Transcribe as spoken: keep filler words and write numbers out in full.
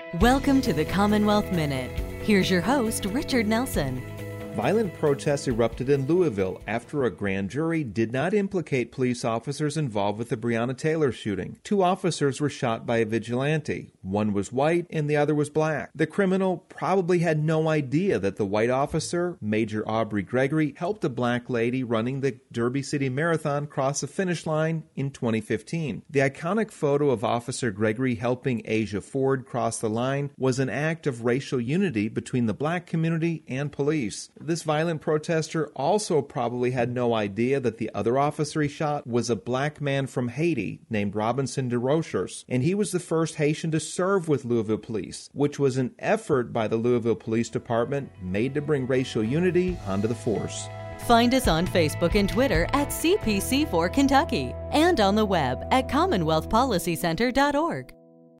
Welcome to the Commonwealth Minute. Here's your host, Richard Nelson. Violent protests erupted in Louisville after a grand jury did not implicate police officers involved with the Breonna Taylor shooting. Two officers were shot by a vigilante. One was white and the other was black. The criminal probably had no idea that the white officer, Major Aubrey Gregory, helped a black lady running the Derby City Marathon cross the finish line in twenty fifteen. The iconic photo of Officer Gregory helping Asia Ford cross the line was an act of racial unity between the black community and police. This violent protester also probably had no idea that the other officer he shot was a black man from Haiti named Robinson DeRochers, and he was the first Haitian to serve with Louisville Police, which was an effort by the Louisville Police Department made to bring racial unity onto the force. Find us on Facebook and Twitter at C P C four Kentucky and on the web at commonwealth policy center dot org.